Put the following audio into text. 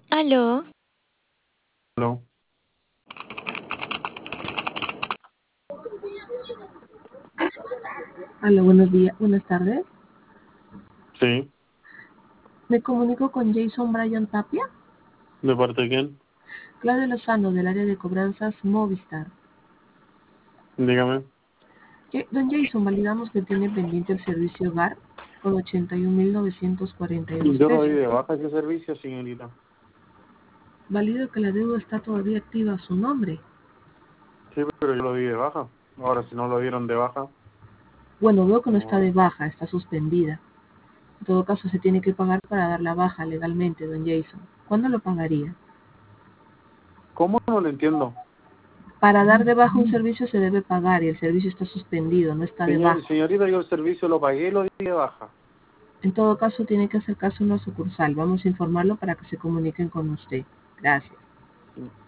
Aló. No. Aló, buenos días, buenas tardes. Sí. Me comunico con Jason Brian Tapia. ¿De parte de quién? Claudio Lozano, del área de cobranzas Movistar. Dígame. Don Jason, validamos que tiene pendiente el servicio hogar con 81.942 Yo lo di pesos. de baja ese servicio, señorita. Válido que la deuda está todavía activa a su nombre. Sí, pero yo lo di de baja. Ahora, si no lo dieron de baja, Bueno, veo que no está de no. baja, está suspendida. En todo caso, se tiene que pagar para dar la baja legalmente, don Jason. ¿Cuándo lo pagaría? ¿Cómo? No lo entiendo. Para dar de baja un servicio se debe pagar y el servicio está suspendido, no está de baja. Señorita, yo el servicio lo pagué y lo di de baja. En todo caso, tiene que acercarse a una sucursal. Vamos a informarlo para que se comuniquen con usted. Gracias.